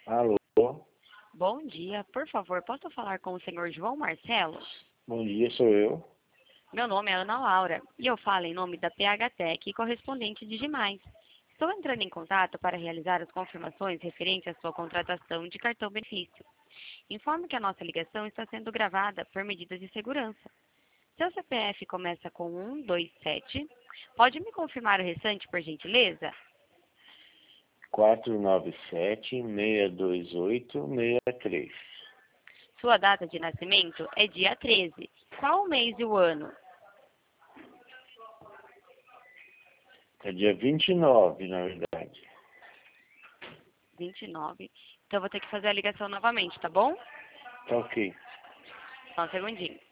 Alô, Bom dia, por favor, posso falar com o senhor João Marcelo? bom dia, sou eu. Meu nome é Ana Laura e eu falo em nome da PH Tech correspondente de Demais. Estou entrando em contato para realizar as confirmações referentes à sua contratação de cartão benefício. Informe que a nossa ligação está sendo gravada por medidas de segurança. Seu CPF começa com 127. Pode me confirmar o restante, por gentileza? 497-628-63. Sua data de nascimento é dia 13. Qual o mês e o ano? É dia 29, na verdade. 29. Então, eu vou ter que fazer a ligação novamente, tá bom? Tá ok. Só um segundinho.